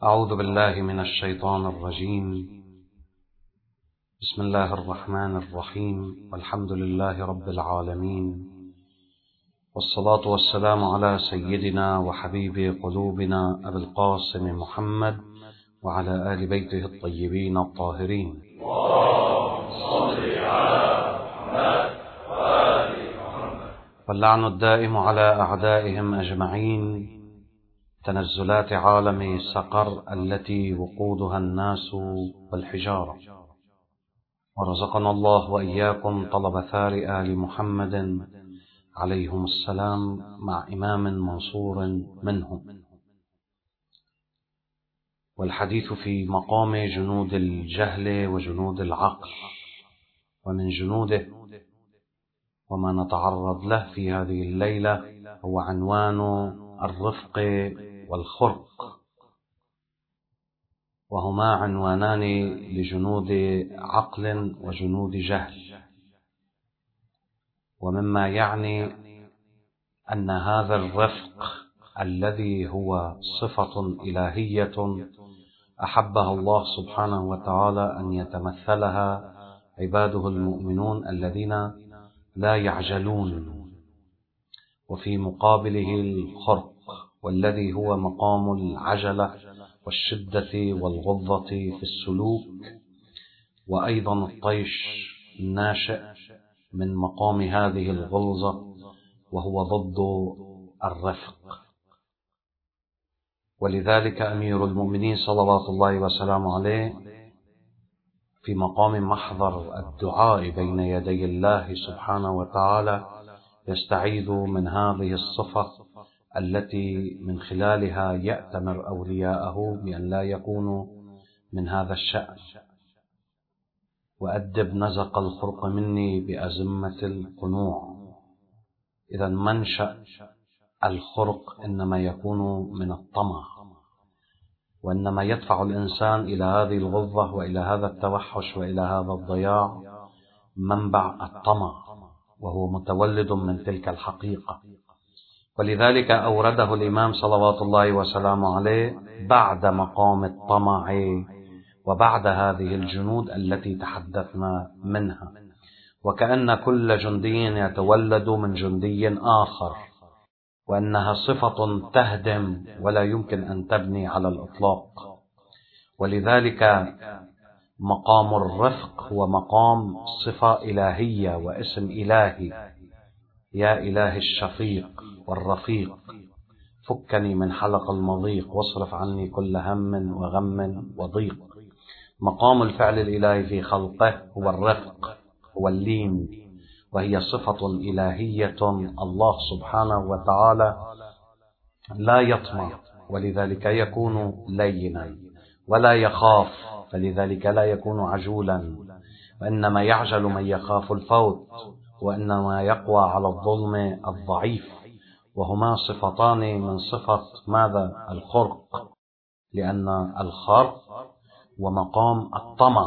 أعوذ بالله من الشيطان الرجيم. بسم الله الرحمن الرحيم، والحمد لله رب العالمين، والصلاة والسلام على سيدنا وحبيب قلوبنا أبي القاسم محمد وعلى آل بيته الطيبين الطاهرين. واللعن الدائم على أعدائهم أجمعين. تنزلات عالم سقر التي وقودها الناس والحجارة، ورزقنا الله وإياكم طلب ثار آل محمد عليهم السلام مع إمام منصور منهم. والحديث في مقام جنود الجهل وجنود العقل، ومن جنوده وما نتعرض له في هذه الليلة هو عنوان الرفق والخرق، وهما عنوانان لجنود عقل وجنود جهل. ومما يعني أن هذا الرفق الذي هو صفة إلهية أحبها الله سبحانه وتعالى أن يتمثلها عباده المؤمنون الذين لا يعجلون، وفي مقابله الخرق والذي هو مقام العجلة والشدة والغضة في السلوك، وأيضا الطيش الناشئ من مقام هذه الغلظة وهو ضد الرفق. ولذلك أمير المؤمنين صلوات الله وسلامه عليه في مقام محضر الدعاء بين يدي الله سبحانه وتعالى يستعيذ من هذه الصفة التي من خلالها يأتمر أولياءه بأن لا يكونوا من هذا الشأن. وأدب نزق الخرق مني بأزمة القنوع. إذا منشأ الخرق إنما يكون من الطمع، وإنما يدفع الإنسان إلى هذه الغضة وإلى هذا التوحش وإلى هذا الضياع منبع الطمع، وهو متولد من تلك الحقيقة. ولذلك أورده الإمام صلوات الله وسلامه عليه بعد مقام الطمع وبعد هذه الجنود التي تحدثنا منها، وكأن كل جندي يتولد من جندي آخر، وأنها صفة تهدم ولا يمكن أن تبني على الإطلاق. ولذلك مقام الرفق هو مقام صفة إلهية واسم إلهي. يا إله الشفيق والرفيق، فكني من حلق المضيق، واصرف عني كل هم وغم وضيق. مقام الفعل الإلهي في خلقه هو الرفق، هو اللين، وهي صفة إلهية. الله سبحانه وتعالى لا يطمع، ولذلك يكون لينا، ولا يخاف، فلذلك لا يكون عجولا، وإنما يعجل من يخاف الفوت، وإنما يقوى على الظلم الضعيف. وهما صفتان من صفة ماذا؟ الخرق، لأن الخرق ومقام الطمع،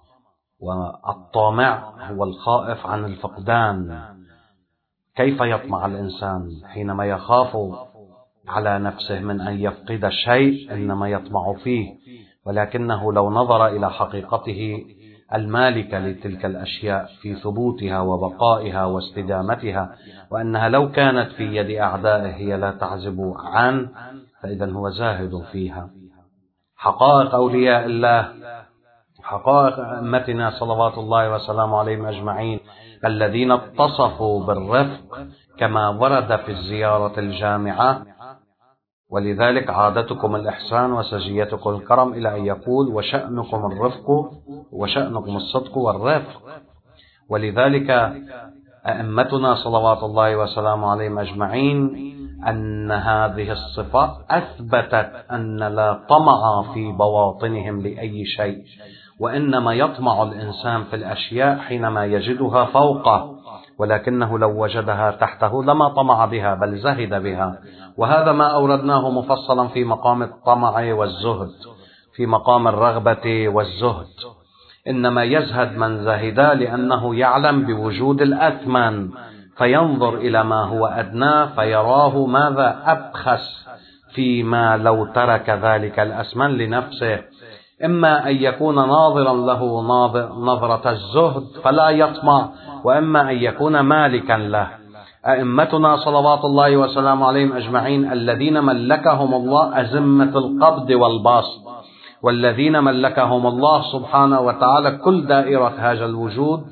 والطامع هو الخائف عن الفقدان. كيف يطمع الإنسان حينما يخاف على نفسه من أن يفقد شيء؟ إنما يطمع فيه، ولكنه لو نظر إلى حقيقته المالكة لتلك الأشياء في ثبوتها وبقائها واستدامتها، وأنها لو كانت في يد أعدائه هي لا تعزب عنه، فإذا هو زاهد فيها. حقائق أولياء الله، حقائق أئمتنا صلوات الله وسلامه عليهم أجمعين الذين اتصفوا بالرفق كما ورد في الزيارة الجامعة. ولذلك عادتكم الإحسان وسجيتكم الكرم، إلى أن يقول وشأنكم الرفق وشأنكم الصدق والرفق. ولذلك أئمتنا صلوات الله وسلامه عليهم أجمعين أن هذه الصفة أثبتت أن لا طمع في بواطنهم لأي شيء، وإنما يطمع الإنسان في الأشياء حينما يجدها فوقه، ولكنه لو وجدها تحته لما طمع بها بل زهد بها. وهذا ما أوردناه مفصلا في مقام الطمع والزهد، في مقام الرغبة والزهد. إنما يزهد من زهد لأنه يعلم بوجود الأثمن، فينظر إلى ما هو أدناه فيراه ماذا؟ أبخس، فيما لو ترك ذلك الأثمن لنفسه، إما أن يكون ناظرا له نظرة الزهد فلا يطمع، وإما أن يكون مالكا له. أئمتنا صلوات الله وسلامه عليهم أجمعين الذين ملكهم الله أزمة القبض والباسط، والذين ملكهم الله سبحانه وتعالى كل دائرة هذا الوجود،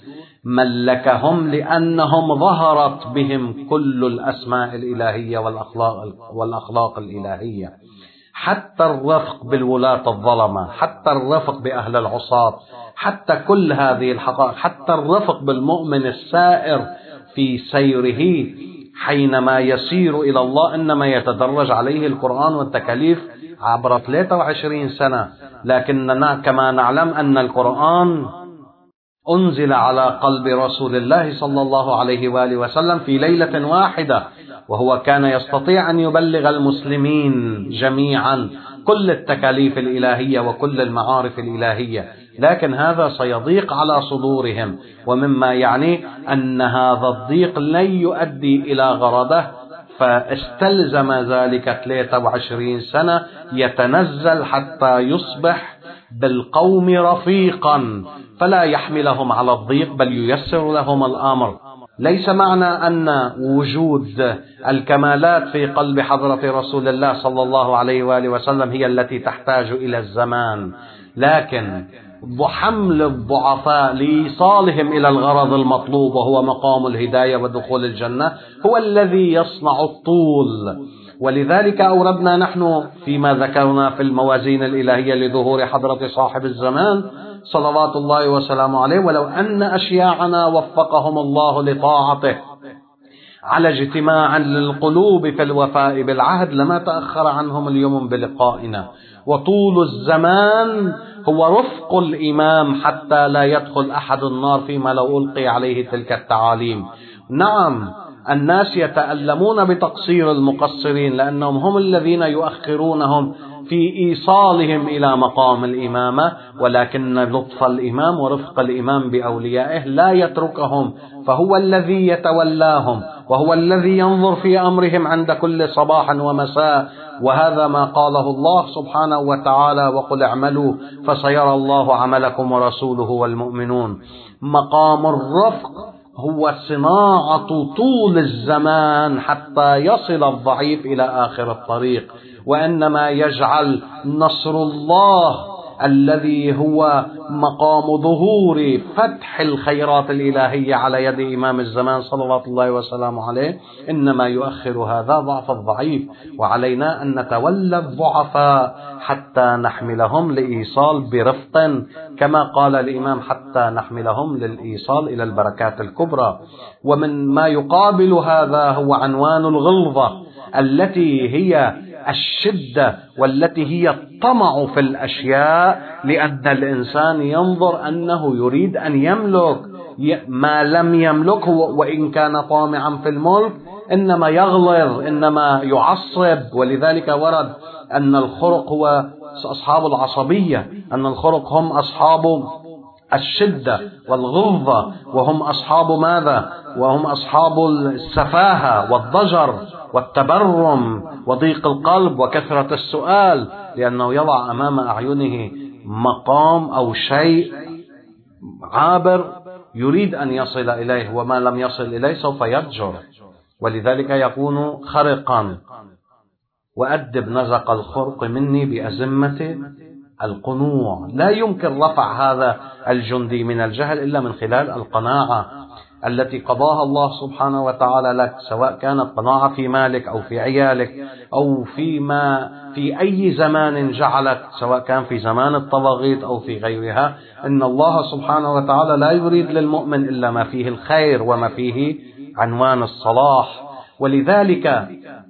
ملكهم لأنهم ظهرت بهم كل الأسماء الإلهية والأخلاق الإلهية، حتى الرفق بالولاة الظلمة، حتى الرفق بأهل العصاة، حتى كل هذه الحقائق، حتى الرفق بالمؤمن السائر في سيره حينما يسير إلى الله، إنما يتدرج عليه القرآن والتكاليف عبر 23 سنة. لكننا كما نعلم أن القرآن أنزل على قلب رسول الله صلى الله عليه وآله وسلم في ليلة واحدة، وهو كان يستطيع أن يبلغ المسلمين جميعا كل التكاليف الإلهية وكل المعارف الإلهية، لكن هذا سيضيق على صدورهم، ومما يعني أن هذا الضيق لن يؤدي إلى غرضه، فاستلزم ذلك 23 سنة يتنزل حتى يصبح بالقوم رفيقا، فلا يحملهم على الضيق بل ييسر لهم الأمر. ليس معنى أن وجود الكمالات في قلب حضرة رسول الله صلى الله عليه وآله وسلم هي التي تحتاج إلى الزمان، لكن حمل الضعفاء لإيصالهم إلى الغرض المطلوب وهو مقام الهداية ودخول الجنة هو الذي يصنع الطول. ولذلك أوردنا نحن فيما ذكرنا في الموازين الإلهية لظهور حضرة صاحب الزمان صلوات الله وسلامه عليه: ولو أن أشياعنا وفقهم الله لطاعته على اجتماع للقلوب في الوفاء بالعهد لما تأخر عنهم اليوم بلقائنا. وطول الزمان هو رفق الإمام حتى لا يدخل أحد النار فيما لو ألقي عليه تلك التعاليم. نعم، الناس يتألمون بتقصير المقصرين لأنهم هم الذين يؤخرونهم في إيصالهم إلى مقام الإمامة، ولكن لطف الإمام ورفق الإمام بأوليائه لا يتركهم، فهو الذي يتولاهم وهو الذي ينظر في أمرهم عند كل صباح ومساء. وهذا ما قاله الله سبحانه وتعالى: وقل اعملوا فسيرى الله عملكم ورسوله والمؤمنون. مقام الرفق هو صناعة طول الزمان حتى يصل الضعيف إلى آخر الطريق، وإنما يجعل نصر الله الذي هو مقام ظهور فتح الخيرات الإلهية على يد إمام الزمان صلوات الله وسلامه عليه، إنما يؤخر هذا ضعف الضعيف، وعلينا أن نتولى الضعفاء حتى نحملهم لإيصال برفق، كما قال الإمام: حتى نحملهم للإيصال إلى البركات الكبرى. ومن ما يقابل هذا هو عنوان الغلظة التي هي الشدة والتي هي الطمع في الأشياء، لأن الإنسان ينظر أنه يريد أن يملك ما لم يملكه، وإن كان طامعا في الملك إنما يغلظ، إنما يعصب. ولذلك ورد أن الخرق هو أصحاب العصبية، أن الخرق هم أصحاب الشدة والغلظة، وهم أصحاب ماذا؟ وهم أصحاب السفاهة والضجر والتبرم وضيق القلب وكثرة السؤال، لأنه يضع أمام أعينه مقام أو شيء عابر يريد أن يصل إليه، وما لم يصل إليه سوف يضجر، ولذلك يكون خرقا. وأدب نزق الخرق مني بأزمة القنوع. لا يمكن رفع هذا الجندي من الجهل إلا من خلال القناعة التي قضاها الله سبحانه وتعالى لك، سواء كانت قناعة في مالك أو في عيالك أو في أي زمان جعلك، سواء كان في زمان الطواغيت أو في غيرها. إن الله سبحانه وتعالى لا يريد للمؤمن إلا ما فيه الخير وما فيه عنوان الصلاح. ولذلك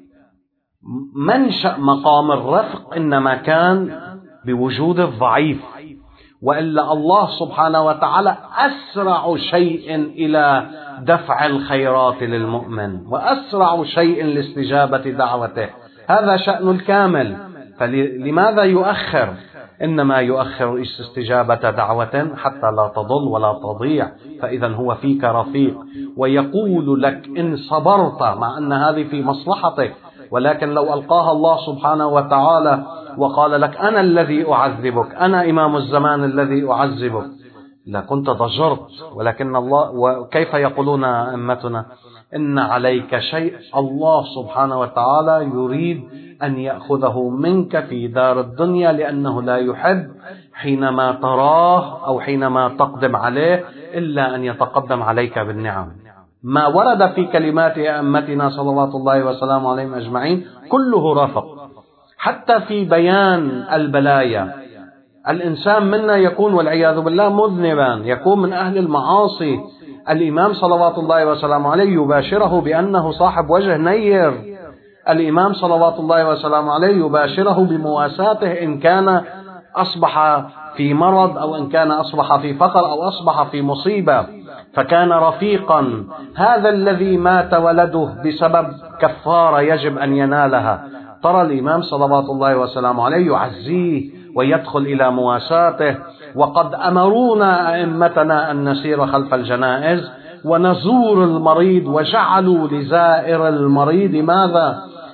منشأ مقام الرفق إنما كان بوجود الضعيف، وإلا الله سبحانه وتعالى أسرع شيء إلى دفع الخيرات للمؤمن وأسرع شيء لاستجابة دعوته، هذا شأن الكامل. فلماذا يؤخر؟ إنما يؤخر استجابة دعوة حتى لا تضل ولا تضيع، فإذا هو فيك رفيق ويقول لك إن صبرت، مع أن هذه في مصلحتك، ولكن لو ألقاها الله سبحانه وتعالى وقال لك أنا الذي أعذبك، أنا إمام الزمان الذي أعذبك، لكنت ضجرت. ولكن الله، وكيف يقولون أئمتنا إن عليك شيء الله سبحانه وتعالى يريد أن يأخذه منك في دار الدنيا، لأنه لا يحب حينما تراه أو حينما تقدم عليه إلا أن يتقدم عليك بالنعم. ما ورد في كلمات أئمتنا صلوات الله وسلامه عليهم أجمعين كله رفق، حتى في بيان البلايا. الإنسان منا يكون والعياذ بالله مذنبا، يكون من أهل المعاصي، الإمام صلوات الله وسلامه عليه يباشره بأنه صاحب وجه نير، الإمام صلوات الله وسلامه عليه يباشره بمواساته إن كان أصبح في مرض أو إن كان أصبح في فقر أو أصبح في مصيبة، فكان رفيقا. هذا الذي مات ولده بسبب كفارة يجب أن ينالها، ترى الإمام صلوات الله وسلامه عليه يعزيه ويدخل إلى مواساته. وقد أمرونا أئمتنا أن نسير خلف الجنائز ونزور المريض، وجعلوا لزائر المريض ماذا؟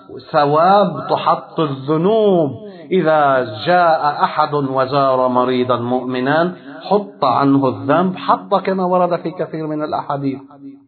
ثواب تحط الذنوب. إذا جاء أحد وزار مريضا مؤمنا حط عنه الذنب، حط كما ورد في كثير من الأحاديث.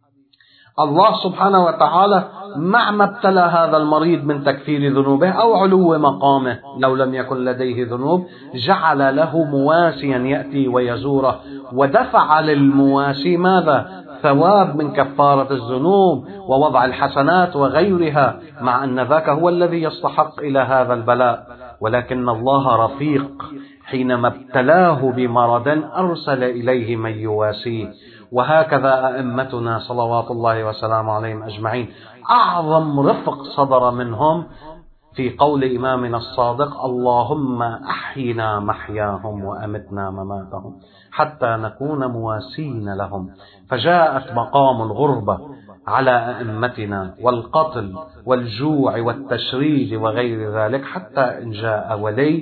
الله سبحانه وتعالى مع ما ابتلى هذا المريض من تكفير ذنوبه أو علو مقامه لو لم يكن لديه ذنوب، جعل له مواسيا يأتي ويزوره، ودفع للمواسي ماذا؟ ثواب من كفارة الذنوب ووضع الحسنات وغيرها، مع أن ذاك هو الذي يستحق إلى هذا البلاء. ولكن الله رفيق، حينما ابتلاه بمرض أرسل إليه من يواسيه. وهكذا أئمتنا صلوات الله وسلامه عليهم أجمعين أعظم رفق صدر منهم في قول إمامنا الصادق: اللهم أحينا محياهم وأمتنا مماتهم حتى نكون مواسين لهم. فجاءت مقام الغربة على أئمتنا والقتل والجوع والتشريد وغير ذلك، حتى إن جاء ولي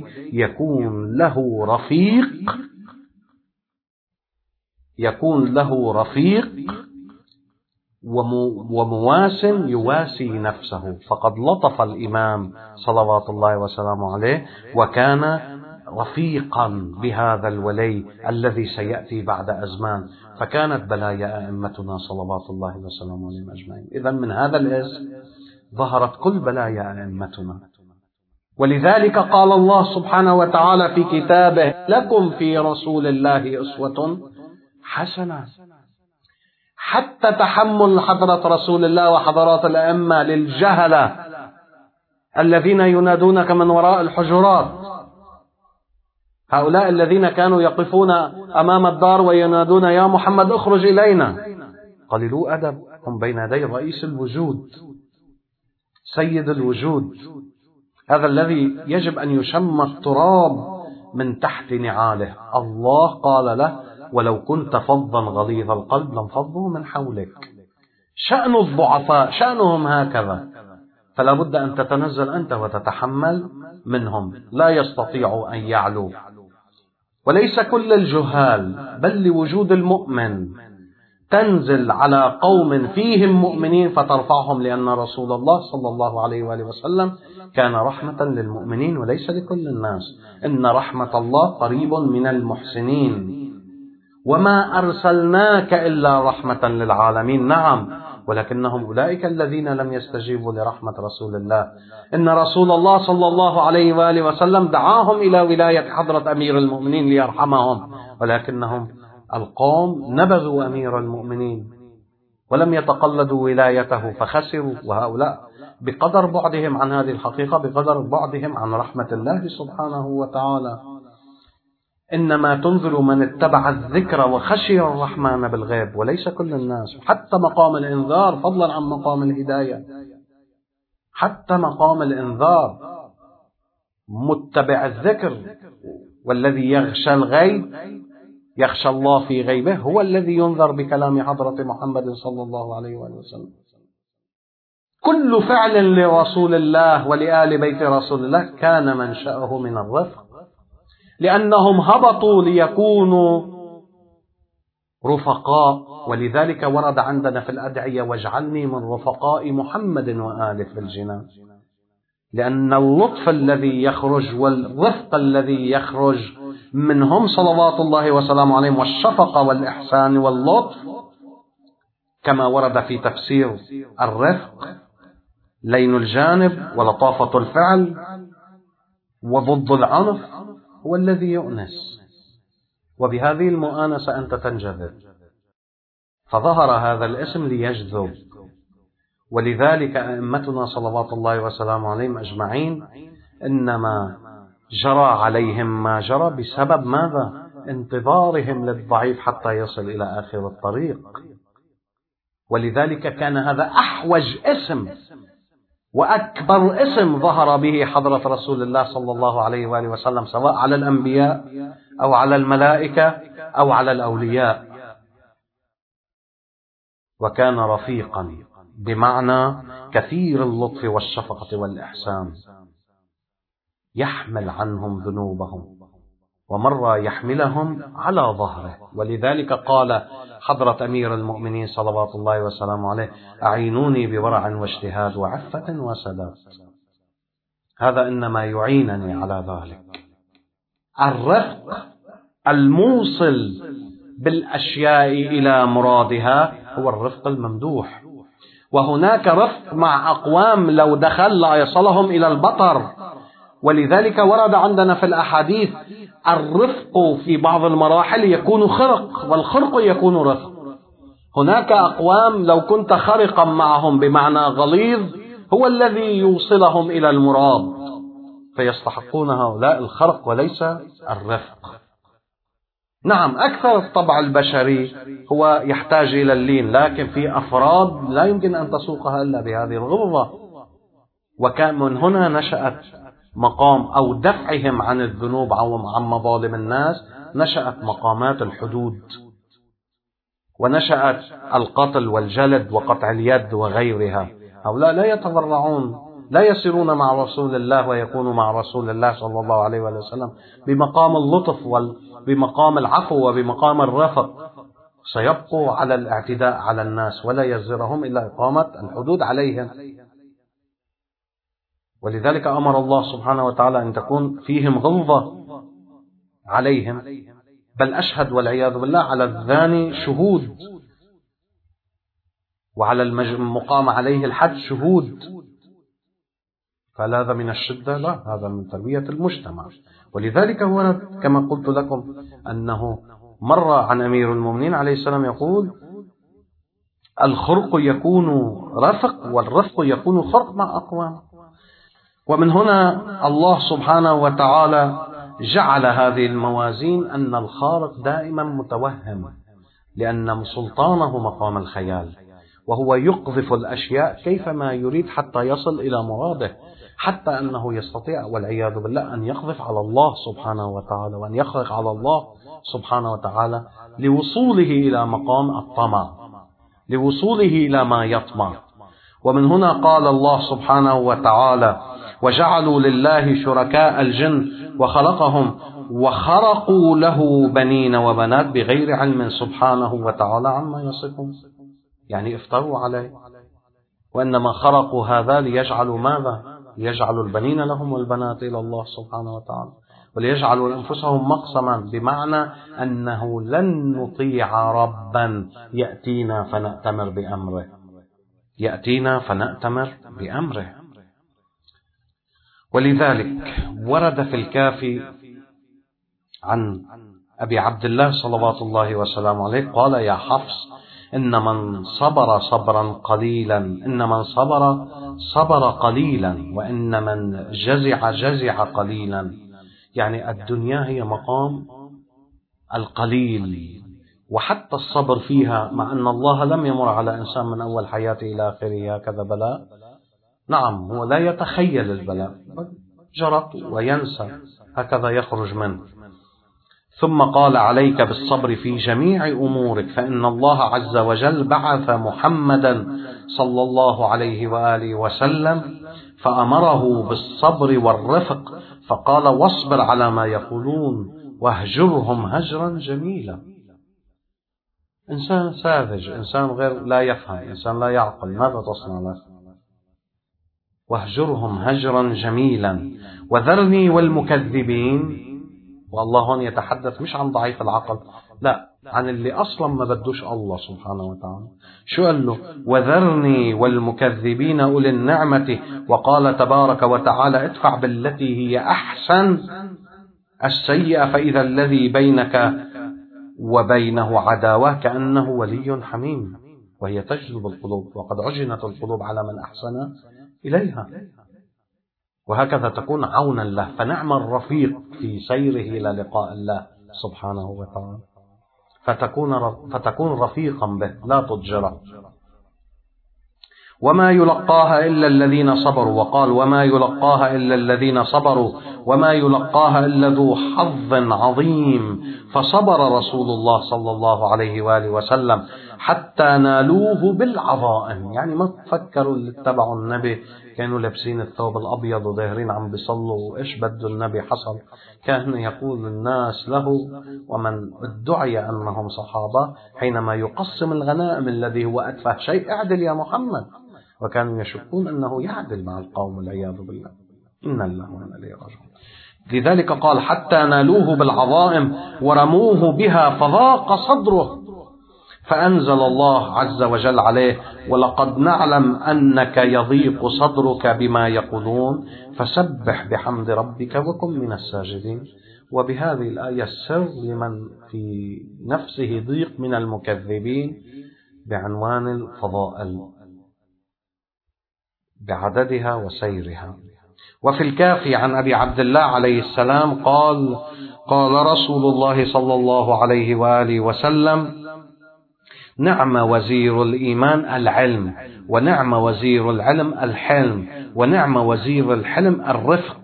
يكون له رفيق ومواس يواسي نفسه. فقد لطف الإمام صلوات الله وسلامه عليه وكان رفيقا بهذا الولي الذي سيأتي بعد أزمان. فكانت بلايا أئمتنا صلوات الله وسلامه عليهم أجمعين. إذن من هذا الاسم ظهرت كل بلايا أئمتنا. ولذلك قال الله سبحانه وتعالى في كتابه: لكم في رسول الله أسوة حسنة. حتى تحمل حضرة رسول الله وحضرات الأئمة للجهلة الذين ينادونك من وراء الحجرات، هؤلاء الذين كانوا يقفون أمام الدار وينادون: يا محمد اخرج إلينا. قليلو أدب، هم بين يدي رئيس الوجود، سيد الوجود، هذا الذي يجب أن يشم التراب من تحت نعاله. الله قال له: ولو كنت فظا غليظ القلب لانفضوا من حولك. شأن الضعفاء شأنهم هكذا، فلا بد أن تتنزل أنت وتتحمل منهم، لا يستطيع أن يعلو. وليس كل الجهال، بل لوجود المؤمن تنزل على قوم فيهم مؤمنين فترفعهم، لأن رسول الله صلى الله عليه وآله وسلم كان رحمة للمؤمنين وليس لكل الناس. إن رحمة الله قريب من المحسنين، وما أرسلناك إلا رحمة للعالمين. نعم، ولكنهم أولئك الذين لم يستجيبوا لرحمة رسول الله. إن رسول الله صلى الله عليه وآله وسلم دعاهم إلى ولاية حضرة أمير المؤمنين ليرحمهم، ولكنهم القوم نبذوا أمير المؤمنين ولم يتقلدوا ولايته فخسروا. وهؤلاء بقدر بعدهم عن هذه الحقيقة بقدر بعدهم عن رحمة الله سبحانه وتعالى. إنما تنذر من اتبع الذكر وخشي الرحمن بالغيب، وليس كل الناس. حتى مقام الإنذار، فضلا عن مقام الهداية، حتى مقام الإنذار متبع الذكر. والذي يغشى الغيب يخشى الله في غيبه هو الذي ينذر بكلام حضرة محمد صلى الله عليه وآله وسلم. كل فعل لرسول الله ولآل بيت رسول الله كان منشأه من الرفق، لأنهم هبطوا ليكونوا رفقاء. ولذلك ورد عندنا في الأدعية: واجعلني من رفقاء محمد وآله في الجنان. لأن اللطف الذي يخرج والرفق الذي يخرج منهم صلوات الله وسلامه عليهم، والشفقة والإحسان واللطف، كما ورد في تفسير الرفق: لين الجانب ولطافة الفعل وضد العنف، هو الذي يؤنس، وبهذه المؤانسة أنت تنجذب. فظهر هذا الاسم ليجذب، ولذلك أئمتنا صلوات الله وسلامه عليهم أجمعين إنما جرى عليهم ما جرى بسبب ماذا؟ انتظارهم للضعيف حتى يصل إلى آخر الطريق. ولذلك كان هذا أحوج اسم وأكبر اسم ظهر به حضرة رسول الله صلى الله عليه وآله وسلم، سواء على الأنبياء أو على الملائكة أو على الأولياء. وكان رفيقا بمعنى كثير اللطف والشفقة والإحسان، يحمل عنهم ذنوبهم، ومرة يحملهم على ظهره. ولذلك قال حضرة أمير المؤمنين صلوات الله وسلامه عليه: أعينوني بورع واجتهاد وعفة وسداد. هذا إنما يعينني على ذلك. الرفق الموصل بالأشياء إلى مرادها هو الرفق الممدوح. وهناك رفق مع أقوام لو دخل لا يصلهم إلى البطر. ولذلك ورد عندنا في الأحاديث الرفق في بعض المراحل يكون خرق، والخرق يكون رفق. هناك أقوام لو كنت خرقا معهم بمعنى غليظ هو الذي يوصلهم إلى المراد، فيستحقون هؤلاء الخرق وليس الرفق. نعم، أكثر الطبع البشري هو يحتاج إلى اللين، لكن في أفراد لا يمكن أن تسوقها إلا بهذه الغلظة. وكان من هنا نشأت مقام أو دفعهم عن الذنوب أو عن مظالم الناس، نشأت مقامات الحدود، ونشأت القتل والجلد وقطع اليد وغيرها. هؤلاء لا يتضرعون، لا يسيرون مع رسول الله ويكونوا مع رسول الله صلى الله عليه وسلم بمقام اللطف وبمقام العفو وبمقام الرفق. سيبقوا على الاعتداء على الناس ولا يزرهم إلا إقامة الحدود عليهم. ولذلك أمر الله سبحانه وتعالى أن تكون فيهم غلظة عليهم، بل أشهد والعياذ بالله على الزاني شهود، وعلى المقام عليه الحد شهود. فهذا من الشدة؟ لا، هذا من تربية المجتمع. ولذلك هو كما قلت لكم أنه مر عن أمير المؤمنين عليه السلام يقول: الخرق يكون رفق والرفق يكون خرق مع أقوام. ومن هنا الله سبحانه وتعالى جعل هذه الموازين أن الخارق دائما متوهم، لأن سلطانه مقام الخيال، وهو يقذف الأشياء كيفما يريد حتى يصل إلى مراده، حتى أنه يستطيع والعياذ بالله أن يقذف على الله سبحانه وتعالى وأن يخرق على الله سبحانه وتعالى لوصوله إلى مقام الطمع، لوصوله إلى ما يطمع. ومن هنا قال الله سبحانه وتعالى: وجعلوا لله شركاء الجن وخلقهم وخرقوا له بنين وبنات بغير علم سبحانه وتعالى عما يصفون. يعني افتروا عليه، وإنما خرقوا هذا ليجعلوا ماذا؟ ليجعلوا البنين لهم والبنات إلى الله سبحانه وتعالى، وليجعلوا أنفسهم مقسما، بمعنى أنه لن نطيع ربا يأتينا فنأتمر بأمره، يأتينا فنأتمر بأمره. ولذلك ورد في الكافي عن أبي عبد الله صلوات الله وسلامه عليه قال: يا حفص، إن من صبر صبرا قليلا، إن من صبر صبر قليلا، وإن من جزع جزع قليلا. يعني الدنيا هي مقام القليل، وحتى الصبر فيها، مع أن الله لم يمر على إنسان من أول حياته إلى آخره هكذا بلاء. نعم، هو لا يتخيل البلاء، جرت وينسى، هكذا يخرج منه. ثم قال: عليك بالصبر في جميع أمورك، فإن الله عز وجل بعث محمدا صلى الله عليه وآله وسلم فأمره بالصبر والرفق، فقال: واصبر على ما يقولون واهجرهم هجرا جميلا. إنسان ساذج، إنسان غير لا يفهم، إنسان لا يعقل، ماذا تصنع له؟ واهجرهم هجرا جميلا وذرني والمكذبين. والله هون يتحدث مش عن ضعيف العقل، لا، عن اللي أصلا ما بدوش الله سبحانه وتعالى. شو قال له؟ وذرني والمكذبين أولي النعمة. وقال تبارك وتعالى ادفع بالتي هي أحسن السيئة فإذا الذي بينك وبينه عداوة كأنه ولي حميم. وهي تجذب القلوب، وقد عجنت القلوب على من أحسن إليها. وهكذا تكون عونا له، فنعم الرفيق في سيره إلى لقاء الله سبحانه وتعالى، فتكون رفيقا به لا تضجره. وما يلقاها إلا الذين صبروا. وقال وما يلقاها إلا الذين صبروا وما يلقاها إلا ذو حظ عظيم. فصبر رسول الله صلى الله عليه وآله وسلم حتى نالوه بالعظائم. يعني ما تفكروا اللي اتبعوا النبي كانوا لابسين الثوب الأبيض وظاهرين عم بيصلوا وإيش بده النبي حصل. كان يقول الناس له ومن ادعي أنهم صحابة حينما يقسم الغنائم الذي هو أتفه شيء اعدل يا محمد، وكانوا يشكون أنه يعدل مع القوم والعياذ بالله. إن الله وإنا إليه راجعون. لذلك قال حتى نالوه بالعظائم ورموه بها فضاق صدره، فأنزل الله عز وجل عليه ولقد نعلم أنك يضيق صدرك بما يقولون فسبح بحمد ربك وكن من الساجدين. وبهذه الآية السر لمن في نفسه ضيق من المكذبين بعنوان الفضائل بعددها وسيرها. وفي الكافي عن أبي عبد الله عليه السلام قال قال رسول الله صلى الله عليه وآله وسلم نعم وزير الإيمان العلم، ونعم وزير العلم الحلم، ونعم وزير الحلم الرفق،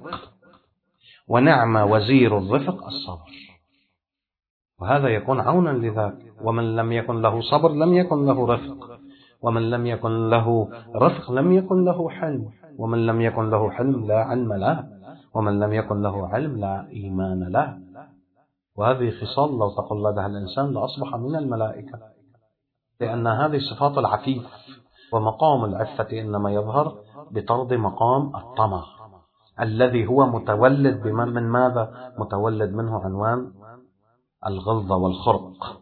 ونعم وزير الرفق الصبر. وهذا يكون عونا لذاك. ومن لم يكن له صبر لم يكن له رفق، ومن لم يكن له رفق لم يكن له حلم، ومن لم يكن له حلم لا علم له، ومن لم يكن له علم لا إيمان له. وهذه خصال لو تقلدها الإنسان لأصبح من الملائكة، لأن هذه صفات العفيف. ومقام العفة إنما يظهر بطرد مقام الطمع الذي هو متولد من ماذا؟ متولد منه عنوان الغلظة والخرق.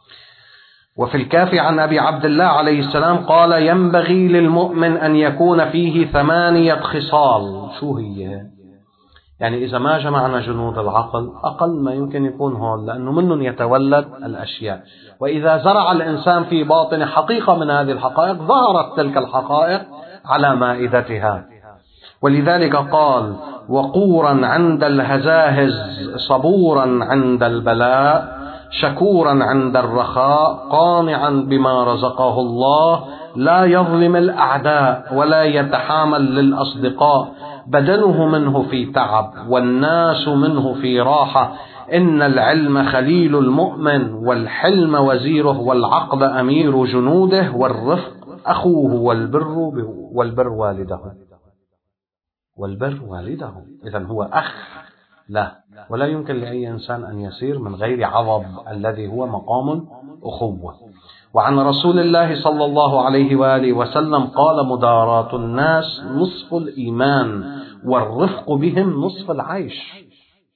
وفي الكافي عن أبي عبد الله عليه السلام قال ينبغي للمؤمن أن يكون فيه 8 خصال. شو هي؟ يعني إذا ما جمعنا جنود العقل أقل ما يمكن يكون هون، لأنه منهم يتولد الأشياء. وإذا زرع الإنسان في باطن حقيقة من هذه الحقائق ظهرت تلك الحقائق على مائدتها. ولذلك قال وقورا عند الهزاهز، صبورا عند البلاء، شكورا عند الرخاء، قانعا بما رزقه الله، لا يظلم الأعداء ولا يتحامل للأصدقاء، بدنه منه في تعب والناس منه في راحة. إن العلم خليل المؤمن، والحلم وزيره، والعقل أمير جنوده، والرفق أخوه، والبر والده. والبر والده إذن هو أخ له، ولا يمكن لأي إنسان أن يسير من غير عضب الذي هو مقام أخوة. وعن رسول الله صلى الله عليه وآله وسلم قال مداراة الناس نصف الإيمان، والرفق بهم نصف العيش.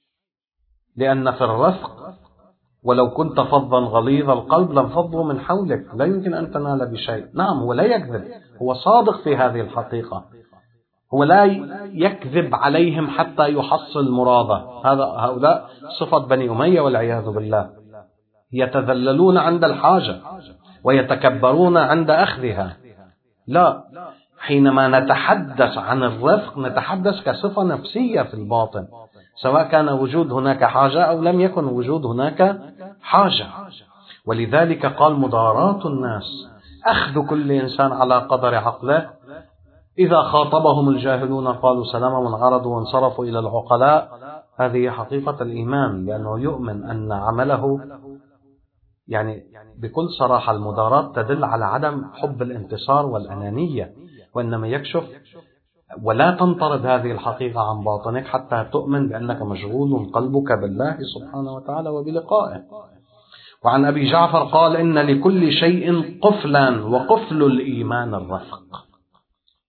لأن في الرفق ولو كنت فظا غليظ القلب لانفضوا من حولك، لا يمكن أن تنال بشيء. نعم هو لا يكذب، هو صادق في هذه الحقيقة، هو لا يكذب عليهم حتى يحصل مراده. هؤلاء صفة بني أمية والعياذ بالله، يتذللون عند الحاجة ويتكبرون عند أخذها. لا، حينما نتحدث عن الرفق نتحدث كصفة نفسية في الباطن، سواء كان وجود هناك حاجة أو لم يكن وجود هناك حاجة. ولذلك قال مداراة الناس، أخذ كل إنسان على قدر عقله. إذا خاطبهم الجاهلون قالوا سلاما وانعرضوا وانصرفوا إلى العقلاء. هذه حقيقة الإيمان، لأنه يؤمن أن عمله، يعني بكل صراحة المداراة تدل على عدم حب الانتصار والأنانية، وإنما يكشف ولا تنطرد هذه الحقيقة عن باطنك حتى تؤمن بأنك مشغول قلبك بالله سبحانه وتعالى وبلقائه. وعن أبي جعفر قال إن لكل شيء قفلا، وقفل الإيمان الرفق.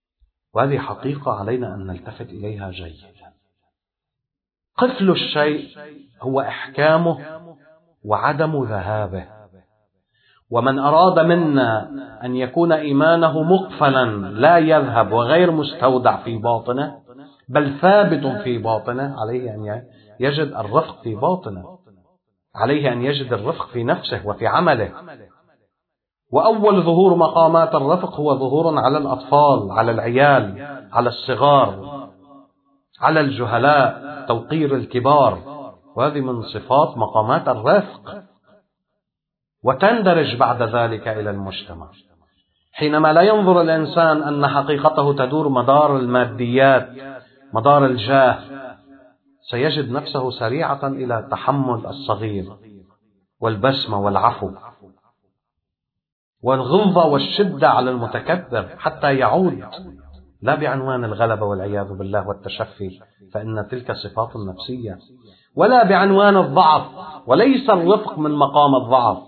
وهذه حقيقة علينا أن نلتفت إليها جيدا. قفل الشيء هو إحكامه وعدم ذهابه، ومن أراد منا أن يكون إيمانه مقفلا لا يذهب وغير مستودع في باطنه بل ثابت في باطنه، عليه أن يجد الرفق في باطنه، عليه أن يجد الرفق في نفسه وفي عمله. وأول ظهور مقامات الرفق هو ظهور على الأطفال، على العيال، على الصغار، على الجهلاء، توقير الكبار، وهذه من صفات مقامات الرفق، وتندرج بعد ذلك إلى المجتمع. حينما لا ينظر الإنسان أن حقيقته تدور مدار الماديات، مدار الجاه، سيجد نفسه سريعة إلى تحمل الصغير والبسمة والعفو والغلظة والشدة على المتكبر حتى يعود، لا بعنوان الغلبة والعياذ بالله والتشفي، فإن تلك صفات نفسية، ولا بعنوان الضعف، وليس الرفق من مقام الضعف.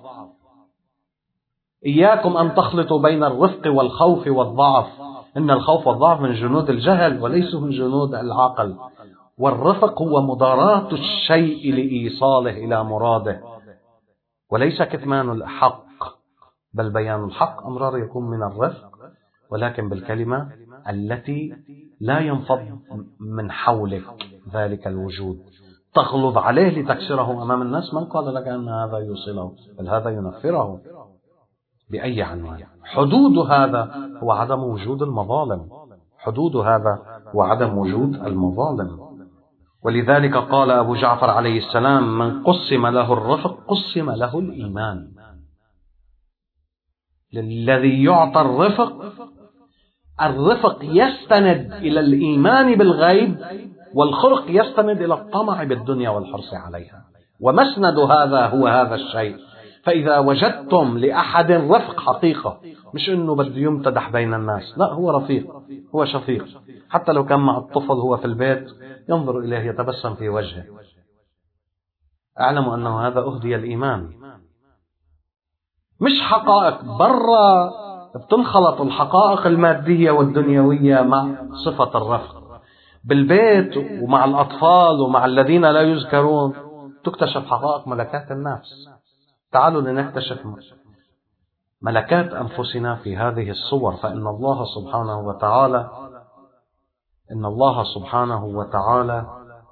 إياكم أن تخلطوا بين الرفق والخوف والضعف، إن الخوف والضعف من جنود الجهل وليسوا من جنود العقل. والرفق هو مداراة الشيء لإيصاله إلى مراده، وليس كتمان الحق، بل بيان الحق أمرار يكون من الرفق، ولكن بالكلمة التي لا ينفض من حولك ذلك الوجود، تغلظ عليه لتكسره أمام الناس. من قال لك أن هذا يوصله؟ بل هذا ينفره بأي عنوان. حدود هذا هو عدم وجود المظالم، حدود هذا هو عدم وجود المظالم. ولذلك قال أبو جعفر عليه السلام: من قسم له الرفق قسم له الإيمان. الذي يعطى الرفق يستند إلى الإيمان بالغيب، والخرق يستند إلى الطمع بالدنيا والحرص عليها، ومسند هذا هو هذا الشيء. فإذا وجدتم لأحد رفق حقيقة، مش أنه بده يمتدح بين الناس، لا، هو رفيق، هو شفيق، حتى لو كان مع الطفل هو في البيت ينظر إليه يتبسم في وجهه، أعلم أنه هذا أهدي الإيمان. مش حقائق برا بتنخلط الحقائق المادية والدنيوية مع صفة الرفق. بالبيت ومع الأطفال ومع الذين لا يذكرون تكتشف حقائق ملكات النفس. تعالوا لنكتشف ملكات أنفسنا في هذه الصور. فإن الله سبحانه وتعالى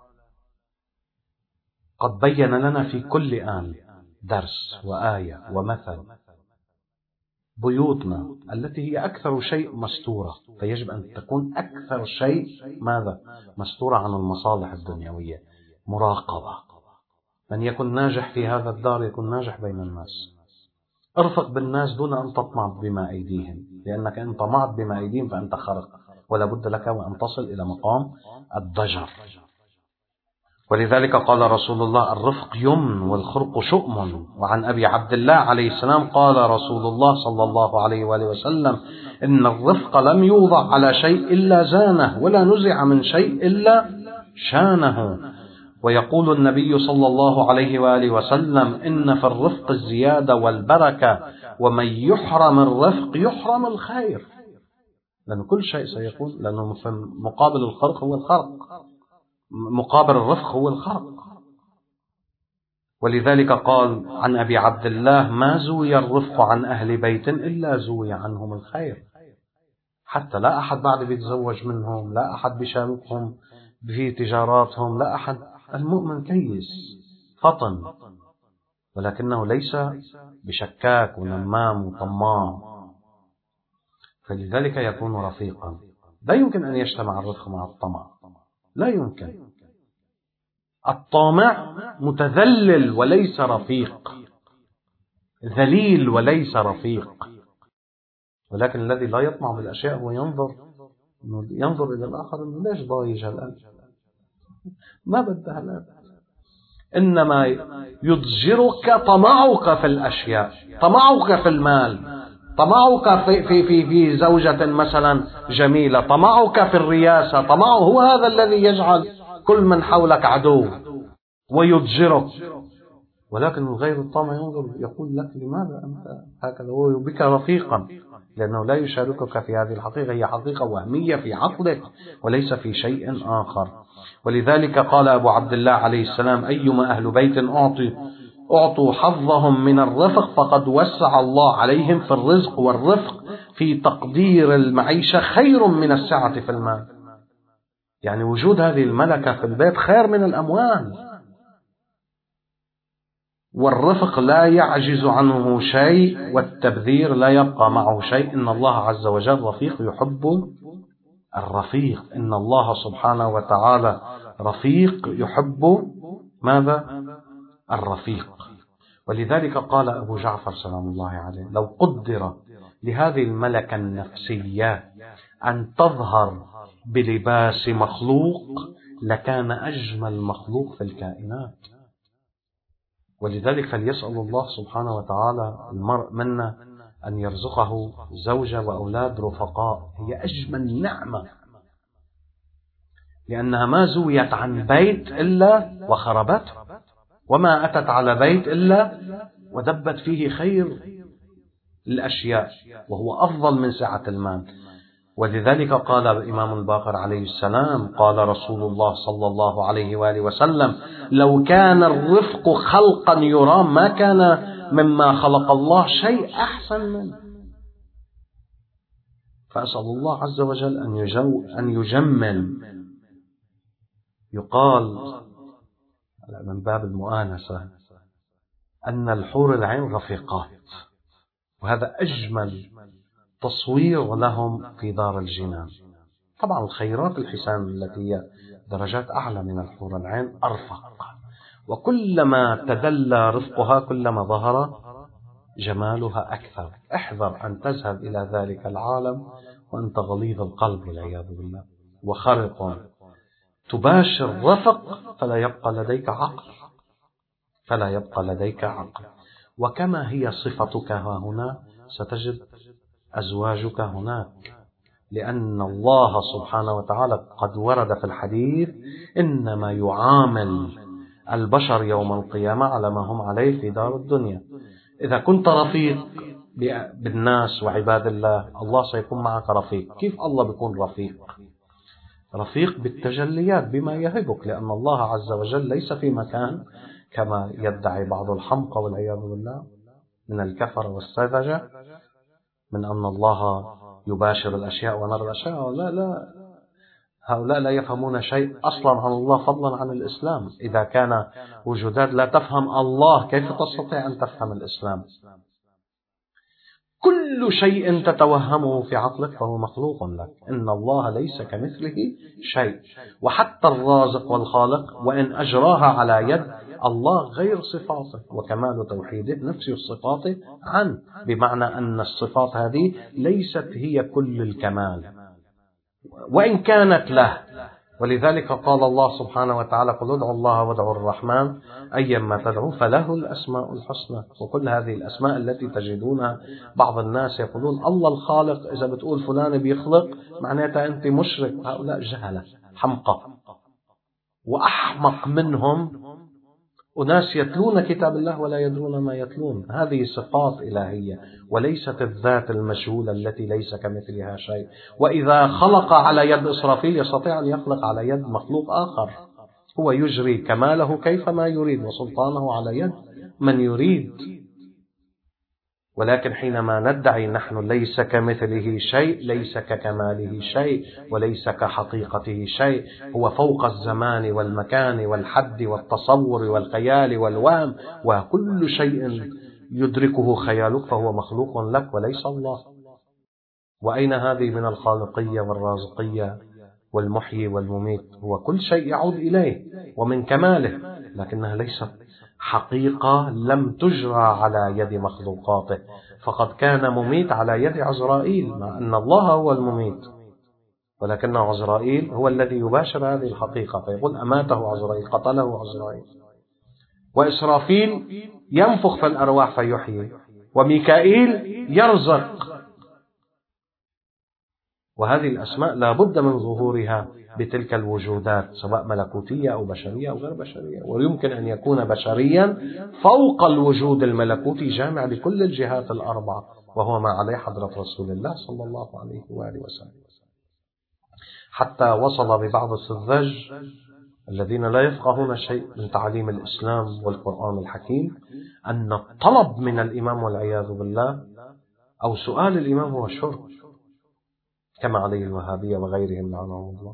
قد بين لنا في كل آن درس وآية ومثل. بيوتنا التي هي أكثر شيء مستورة، فيجب أن تكون أكثر شيء ماذا؟ مستورة عن المصالح الدنيوية، مراقبة. من يكون ناجح في هذا الدار يكون ناجح بين الناس. ارفق بالناس دون أن تطمع بما أيديهم، لأنك إن طمعت بما أيديهم فأنت خرق، ولا بد لك وأن تصل إلى مقام الضجر. ولذلك قال رسول الله: الرفق يمن والخرق شؤم. وعن أبي عبد الله عليه السلام قال رسول الله صلى الله عليه وآله وسلم: إن الرفق لم يوضع على شيء إلا زانه، ولا نزع من شيء إلا شانه. ويقول النبي صلى الله عليه وآله وسلم: إن في الرفق الزيادة والبركة، ومن يحرم الرفق يحرم الخير. لأن كل شيء سيكون، لأنه في مقابل الخرق هو الخرق، مقابل الرفق هو الخرق. ولذلك قال عن أبي عبد الله: ما زوي الرفق عن أهل بيت إلا زوي عنهم الخير. حتى لا أحد بعد بيتزوج منهم، لا أحد بيشاركهم في تجاراتهم، لا أحد. المؤمن كيس فطن، ولكنه ليس بشكاك ونمام وطماع، فلذلك يكون رفيقا. لا يمكن أن يجتمع الرفق مع الطمع، لا يمكن. الطامع متذلل وليس رفيق، ذليل وليس رفيق. ولكن الذي لا يطمع بالأشياء هو ينظر إلى الآخر إنه ليش ضايج الآن، ما بدها الآن. إنما يضجرك طمعك في الأشياء، طمعك في المال، طمعك في زوجة مثلا جميلة، طمعك في الرياسة، هو هذا الذي يجعل كل من حولك عدو ويضجرك. ولكن الغير الطامع ينظر يقول لك لماذا أنت هكذا، هو بك رفيقا، لأنه لا يشاركك في هذه الحقيقة، هي حقيقة وهمية في عقلك وليس في شيء آخر. ولذلك قال أبو عبد الله عليه السلام: أيما أهل بيت أعطوا حظهم من الرفق فقد وسع الله عليهم في الرزق، والرفق في تقدير المعيشة خير من السعة في المال. يعني وجود هذه الملكة في البيت خير من الأموال. والرفق لا يعجز عنه شيء، والتبذير لا يبقى معه شيء. إن الله عز وجل رفيق يحب الرفيق. إن الله سبحانه وتعالى رفيق يحب ماذا؟ الرفيق. ولذلك قال أبو جعفر سلام الله عليه: لو قدر لهذه الملكة النفسية أن تظهر بلباس مخلوق لكان أجمل مخلوق في الكائنات. ولذلك فليسأل الله سبحانه وتعالى المرء منا أن يرزقه زوجة وأولاد رفقاء، هي أجمل نعمة، لأنها ما زويت عن بيت إلا وخربته، وما أتت على بيت إلا ودبت فيه خير الأشياء، وهو أفضل من سعة المال. ولذلك قال الإمام الباقر عليه السلام: قال رسول الله صلى الله عليه وآله وسلم: لو كان الرفق خلقا يرام ما كان مما خلق الله شيء أحسن منه. فأسأل الله عز وجل أن يجمل. يقال من باب المؤانسة أن الحور العين رفيقات، وهذا أجمل تصوير لهم في دار الجنان. طبعا الخيرات الحسان التي هي درجات أعلى من الحور العين أرفق، وكلما تدلى رفقها كلما ظهر جمالها أكثر. احذر أن تذهب إلى ذلك العالم وأنت غليظ القلب والعياذ بالله وخرق، تباشر رفق فلا يبقى لديك عقل. وكما هي صفتك هنا ستجد أزواجك هناك، لأن الله سبحانه وتعالى قد ورد في الحديث: إنما يعامل البشر يوم القيامة على ما هم عليه في دار الدنيا. إذا كنت رفيق بالناس وعباد الله، الله سيكون معك رفيق. كيف الله بيكون رفيق؟ رفيق بالتجليات بما يهبك، لأن الله عز وجل ليس في مكان كما يدعي بعض الحمقى والعياذ بالله من الكفر والسذجة من أن الله يباشر الأشياء ونرى الأشياء. لا، هؤلاء لا يفهمون شيء أصلا عن الله فضلا عن الإسلام. إذا كان وجودات لا تفهم الله كيف تستطيع أن تفهم الإسلام؟ كل شيء تتوهمه في عقلك فهو مخلوق لك. إن الله ليس كمثله شيء. وحتى الرازق والخالق وإن أجراها على يد الله غير صفاته، وكمال توحيده نفس الصفات عنه، بمعنى أن الصفات هذه ليست هي كل الكمال وإن كانت له. ولذلك قال الله سبحانه وتعالى: قل ادعوا الله وادعوا الرحمن أيما تدعوا فله الأسماء الحسنى. وكل هذه الأسماء التي تجدونها بعض الناس يقولون الله الخالق، إذا بتقول فلان بيخلق معناتها أنت مشرك. هؤلاء جهلة حمقى. وأحمق منهم أناس يتلون كتاب الله ولا يدرون ما يتلون. هذه صفات إلهية وليست الذات المجهولة التي ليس كمثلها شيء. وإذا خلق على يد إسرافيل يستطيع أن يخلق على يد مخلوق آخر. هو يجري كماله كيفما يريد وسلطانه على يد من يريد. ولكن حينما ندعي نحن ليس كمثله شيء، ليس ككماله شيء، وليس كحقيقته شيء، هو فوق الزمان والمكان والحد والتصور والخيال والوهم، وكل شيء يدركه خيالك فهو مخلوق لك وليس الله. وأين هذه من الخالقية والرازقية والمحيي والمميت؟ هو كل شيء يعود إليه ومن كماله، لكنها ليست حقيقة لم تجرى على يد مخلوقاته. فقد كان مميت على يد عزرائيل، مع أن الله هو المميت، ولكن عزرائيل هو الذي يباشر هذه الحقيقة، فيقول أماته عزرائيل، قتله عزرائيل. وإسرافيل ينفخ في الأرواح فيحيي، وميكائيل يرزق. وهذه الأسماء لا بد من ظهورها بتلك الوجودات سواء ملكوتية أو بشرية أو غير بشرية، ويمكن أن يكون بشريا فوق الوجود الملكوتي جامع لكل الجهات الأربعة، وهو ما عليه حضرة رسول الله صلى الله عليه وآله وسلم، حتى وصل ببعض السذج الذين لا يفقهون شيء من تعاليم الإسلام والقرآن الحكيم أن الطلب من الإمام والعياذ بالله أو سؤال الإمام هو شرك، كما عليه الوهابية وغيرهم لعنهم الله.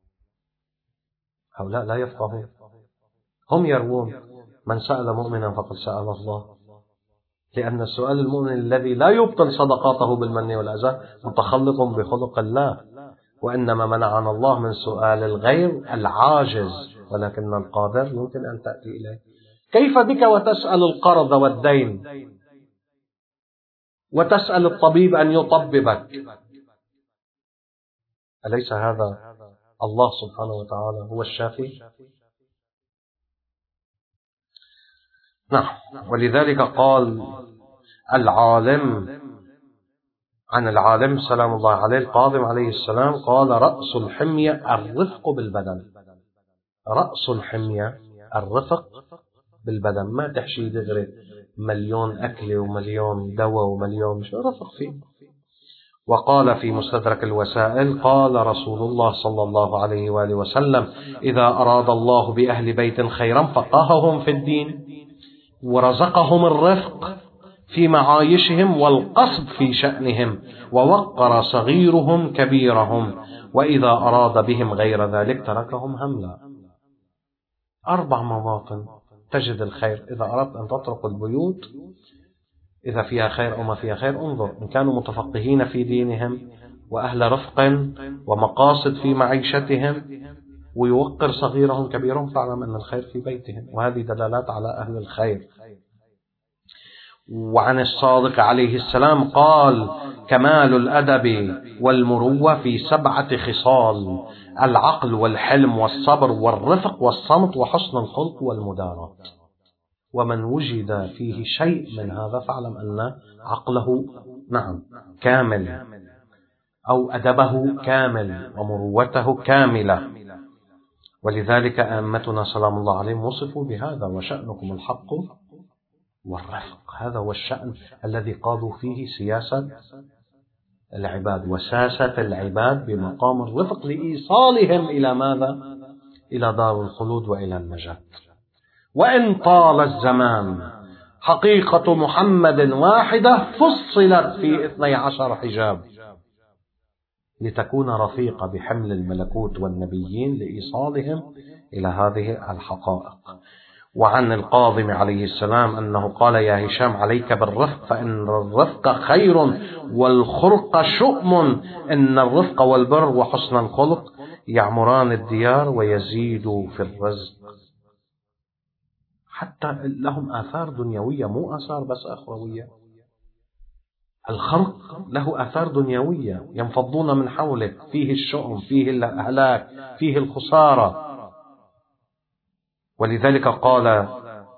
هؤلاء لا يفقهون، هم يروون من سأل مؤمنا فقد سأل الله، لأن السؤال المؤمن الذي لا يبطل صدقاته بالمن والأذى متخلق بخلق الله، وإنما منعنا الله من سؤال الغير العاجز، ولكن القادر يمكن أن تأتي إليه. كيف بك وتسأل القرض والدين وتسأل الطبيب أن يطببك؟ أليس هذا الله سبحانه وتعالى هو الشافي؟ نعم. ولذلك قال العالم عن العالم سلام الله عليه القاضم عليه السلام، قال رأس الحمية الرفق بالبدن. رأس الحمية الرفق بالبدن، ما تحشي دغري مليون أكل ومليون دواء ومليون شو رفق فيه. وقال في مستدرك الوسائل قال رسول الله صلى الله عليه وآله وسلم إذا أراد الله بأهل بيت خيرا فقههم في الدين ورزقهم الرفق في معايشهم والقصد في شأنهم ووقر صغيرهم كبيرهم، وإذا أراد بهم غير ذلك تركهم هملا. 4 مواطن تجد الخير. إذا أردت أن تطرق البيوت إذا فيها خير أو ما فيها خير، انظر إن كانوا متفقهين في دينهم وأهل رفق ومقاصد في معيشتهم ويوقر صغيرهم كبيرهم، فاعلم أن الخير في بيتهم، وهذه دلالات على أهل الخير. وعن الصادق عليه السلام قال كمال الأدب والمروة في 7 خصال: العقل والحلم والصبر والرفق والصمت وحسن الخلق والمداراة. ومن وجد فيه شيء من هذا فاعلم أن عقله نعم كامل، أو أدبه كامل ومروته كاملة. ولذلك أئمتنا سلام الله عليهم وصفوا بهذا: وشأنكم الحق والرفق. هذا هو الشأن الذي قادوا فيه سياسة العباد وساسة العباد بمقام الرفق لإيصالهم إلى ماذا؟ إلى دار الخلود وإلى النجاة. وإن طال الزمان حقيقة محمد واحدة فصلت في 12 حجاب لتكون رفيقة بحمل الملكوت والنبيين لإيصالهم إلى هذه الحقائق. وعن القاضم عليه السلام أنه قال يا هشام عليك بالرفق فإن الرفق خير والخرق شؤم، إن الرفق والبر وحسن الخلق يعمران الديار ويزيد في الرزق. حتى لهم آثار دنيوية مو آثار بس أخروية. الخرق له آثار دنيوية، ينفضون من حولك، فيه الشؤم، فيه الهلاك، فيه الخسارة. ولذلك قال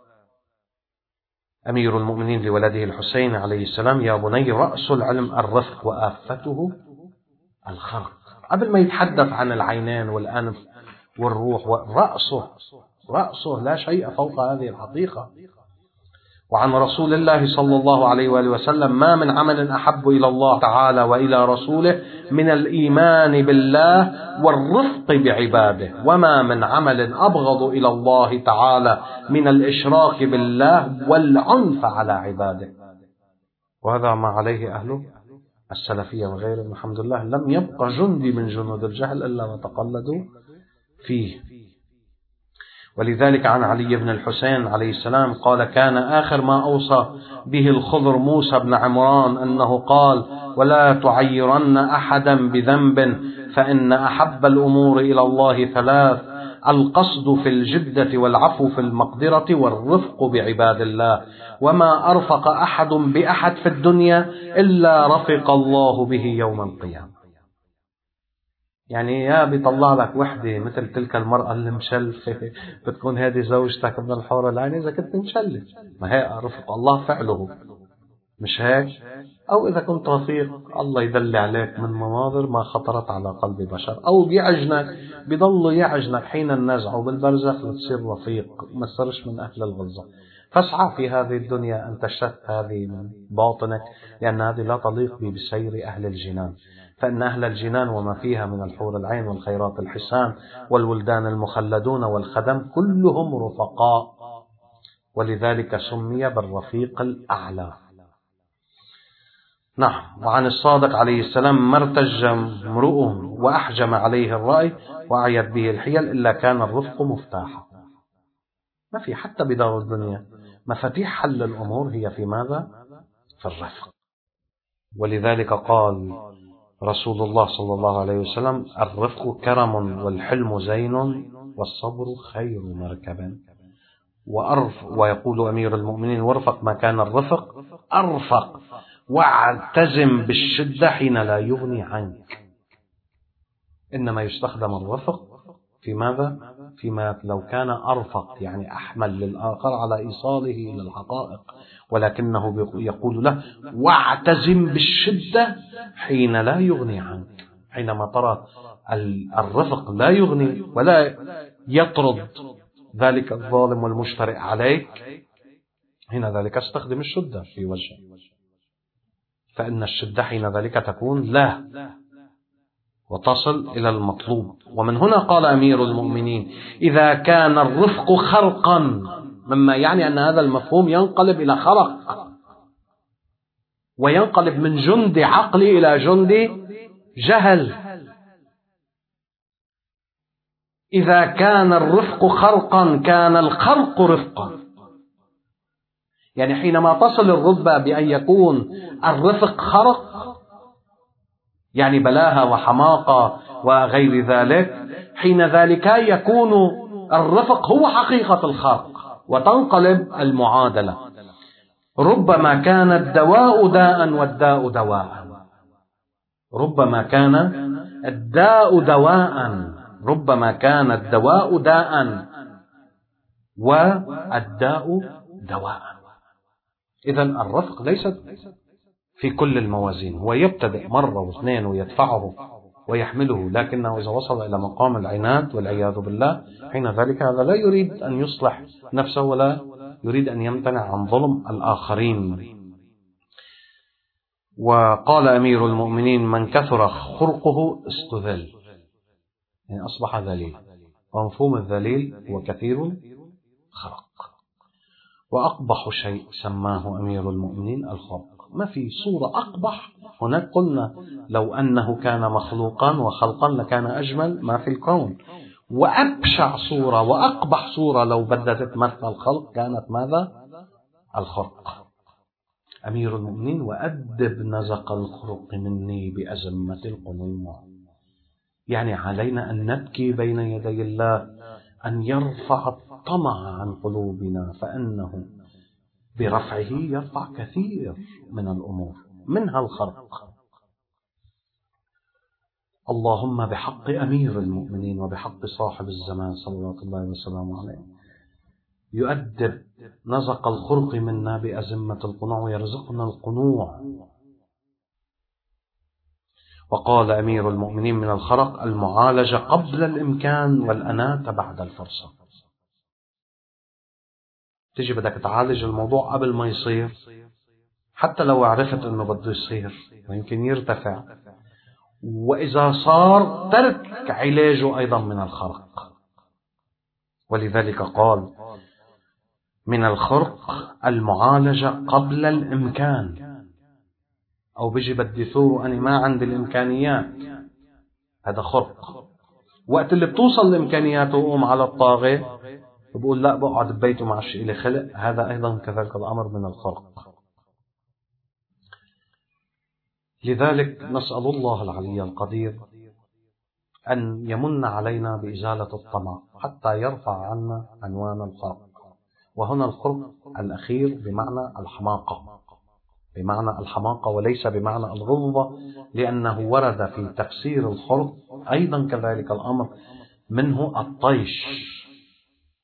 أمير المؤمنين لولده الحسين عليه السلام يا بني رأس العلم الرفق وآفته الخرق. قبل ما يتحدث عن العينين والأنف والروح، رأسه لا شيء فوق هذه الحقيقة. وعن رسول الله صلى الله عليه وآله وسلم ما من عمل أحب إلى الله تعالى وإلى رسوله من الإيمان بالله والرفق بعباده، وما من عمل أبغض إلى الله تعالى من الإشراك بالله والعنف على عباده. وهذا ما عليه أهله السلفية وغيرهم الحمد لله. لم يبقى جندي من جنود الجهل إلا وتقلدوا فيه. ولذلك عن علي بن الحسين عليه السلام قال كان آخر ما أوصى به الخضر موسى بن عمران أنه قال ولا تعيرن أحدا بذنب فإن أحب الأمور إلى الله 3: القصد في الجدة والعفو في المقدرة والرفق بعباد الله. وما أرفق أحد بأحد في الدنيا إلا رفق الله به يوم القيامة. يعني يا بيطلع لك وحدة مثل تلك المرأة المشلفة بتكون هذه زوجتك من الحور العين إذا كنت مشلف، ما هي رفق الله فعله. مش هيك؟ أو إذا كنت رفيق الله يدلي عليك من مناظر ما خطرت على قلب بشر، أو بيعجنك بيضل يعجنك حين النزع وبالبرزخ لتصير رفيق ما تصيرش من أهل الغلظة. فاسعى في هذه الدنيا أن تشتت هذه من باطنك، لأن هذه لا تليق بسير أهل الجنان، فإن أهل الجنان وما فيها من الحور العين والخيرات الحسان والولدان المخلدون والخدم كلهم رفقاء، ولذلك سمي بالرفيق الأعلى. نعم. وعن الصادق عليه السلام: ما ارتج امرؤ وأحجم عليه الرأي وأعيت به الحيل إلا كان الرفق مفتاحا. ما في حتى بدار الدنيا مفاتيح حل الأمور هي في ماذا؟ في الرفق. ولذلك قال رسول الله صلى الله عليه وسلم: الرفق كرم والحلم زين والصبر خير مركب. ويقول أمير المؤمنين: وارفق ما كان الرفق أرفق، واعتزم بالشدة حين لا يغني عنك. إنما يستخدم الرفق في ماذا؟ فيما لو كان أرفق، يعني أحمل للآخر على إيصاله إلى الحقائق، ولكنه يقول له: واعتزم بالشدة حين لا يغني عنك. حينما ترى الرفق لا يغني ولا يطرد ذلك الظالم والمجترئ عليك، حين ذلك استخدم الشدة في وجهه، فإن الشدة حين ذلك تكون لا وتصل إلى المطلوب. ومن هنا قال أمير المؤمنين: إذا كان الرفق خرقا، مما يعني أن هذا المفهوم ينقلب إلى خرق، وينقلب من جند عقل إلى جند جهل. إذا كان الرفق خرقا كان الخرق رفقا، يعني حينما تصل الرتبة بأن يكون الرفق خرق، يعني بلاهة وحماقة وغير ذلك، حين ذلك يكون الرفق هو حقيقة الخرق، وتنقلب المعادلة. ربما كان الدواء داء والداء دواء، ربما كان الداء دواء، ربما كان الدواء داء والداء دواء. إذن الرفق ليست في كل الموازين، هو يبتدئ مرة واثنين ويدفعه ويحمله، لكنه إذا وصل إلى مقام العناد والعياذ بالله، حين ذلك هذا لا يريد أن يصلح نفسه ولا يريد أن يمتنع عن ظلم الآخرين. وقال أمير المؤمنين: من كثر خرقه استذل، يعني أصبح ذليل، ومفهوم الذليل هو كثير خرق. وأقبح شيء سماه أمير المؤمنين الخرق. ما في صورة أقبح. هناك قلنا لو أنه كان مخلوقا وخلقا لكان أجمل ما في الكون. وأبشع صورة وأقبح صورة لو بدت تمثل الخلق كانت ماذا؟ الخرق. أمير المؤمنين: وأدب نزق الخرق مني بأزمة القنوع. يعني علينا أن نبكي بين يدي الله أن يرفع الطمع عن قلوبنا، فإنه برفعه يرفع كثير من الأمور منها الخرق. اللهم بحق أمير المؤمنين وبحق صاحب الزمان صلوات الله وسلامه عليه يؤدب نزق الخرق منا بأزمة القنوع ويرزقنا القنوع. وقال أمير المؤمنين: من الخرق المعالجة قبل الإمكان والأناة بعد الفرصة. تيجي بدك تعالج الموضوع قبل ما يصير، حتى لو عرفت أنه بده يصير ويمكن يرتفع، وإذا صار ترك علاجه أيضا من الخرق. ولذلك قال: من الخرق المعالجة قبل الإمكان، أو بيجي بدي ثور أنا ما عندي الإمكانيات، هذا خرق. وقت اللي بتوصل لإمكانياته وقوم على الطاغة بقول لا بقعد ببيته مع الشيء اللي خلق، هذا أيضا كذلك الأمر من الخرق. لذلك نسأل الله العلي القدير أن يمن علينا بإزالة الطمع حتى يرفع عنا عنوان الخرق. وهنا الخرق الأخير بمعنى الحماقة، بمعنى الحماقة وليس بمعنى الغلظة، لأنه ورد في تفسير الخرق أيضا كذلك الأمر منه الطيش.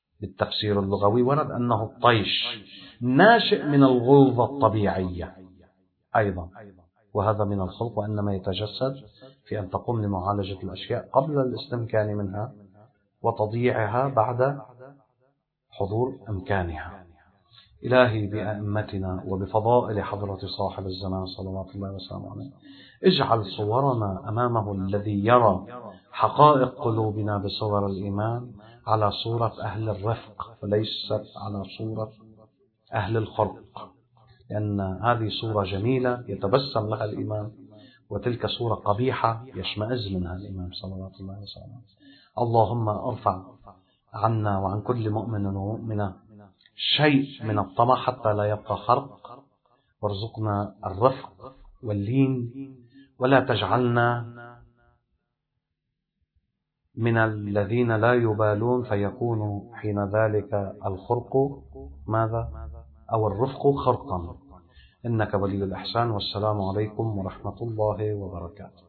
بالتفسير اللغوي ورد أنه الطيش ناشئ من الغلظة الطبيعية، أيضا، وهذا من الخلق، وإنما يتجسد في أن تقوم لمعالجة الأشياء قبل الاستمكان منها وتضييعها بعد حضور إمكانها. إلهي بأئمتنا وبفضائل حضرة صاحب الزمان صلوات الله وسلامه عليه، اجعل صورنا أمامه الذي يرى حقائق قلوبنا بصور الإيمان على صورة أهل الرفق وليست على صورة أهل الخرق، لأن هذه صورة جميلة يتبسم لها الإمام، وتلك صورة قبيحة يشمئز منها الإمام صلوات الله وسلامه. اللهم ارفع عنا وعن كل مؤمن ومؤمنة شيء من الطمع حتى لا يبقى خرق، وارزقنا الرفق واللين، ولا تجعلنا من الذين لا يبالون فيكون حين ذلك الخرق ماذا؟ أو الرفق خرقا. إنك ولي الإحسان. والسلام عليكم ورحمة الله وبركاته.